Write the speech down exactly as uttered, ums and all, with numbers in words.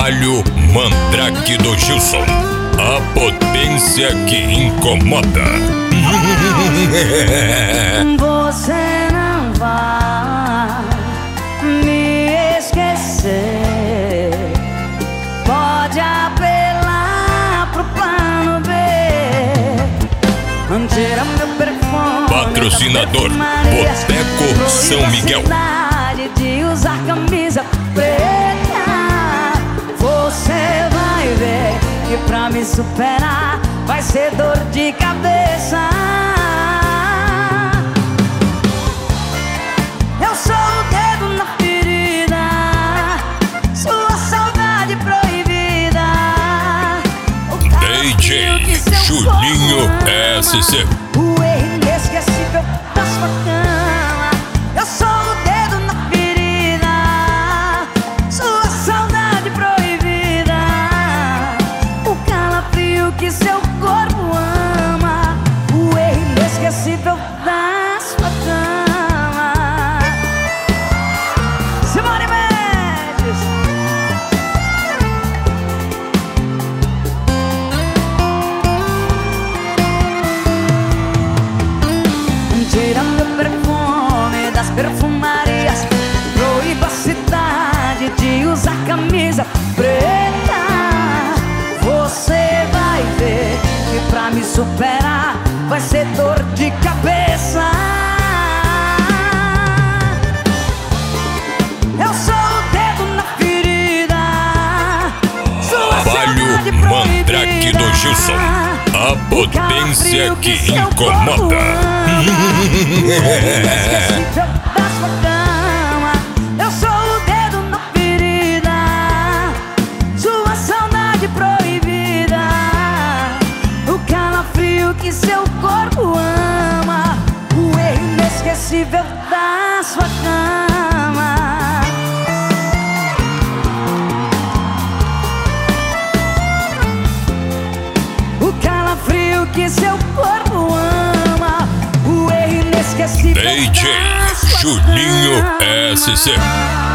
Trabalho Mandrake do Gilson, a potência que incomoda. Você não vai me esquecer. Pode apelar pro plano B. Tira meu perfume. Patrocinador Boteco São Miguel. De usar camisa preta. Você vai ver que pra me superar vai ser dor de cabeça. Eu sou o dedo na ferida, sua saudade proibida. D J Juninho S C. O erro inesquecível da sua cama. Eu sou o dedo na ferida, sua saudade proibida. O calafrio que seu corpo ama. O erro inesquecível da sua cama. Simone Mendes. Tira meu perfume das perfumarias. Proíba a cidade de usar camisa preta. Você vai ver que pra me superar vai ser dor de cabeça. Eu sou o dedo na ferida, sua Trabalho saudade Mandrake do proibida. Gilson, a potência que incomoda. Inesquecível da sua cama. Eu sou o dedo na ferida, sua saudade proibida. O calafrio que seu corpo ama. O erro inesquecível da sua cama. O calafrio que seu corpo ama. O erro inesquecível D J da sua Juninho cama. S C.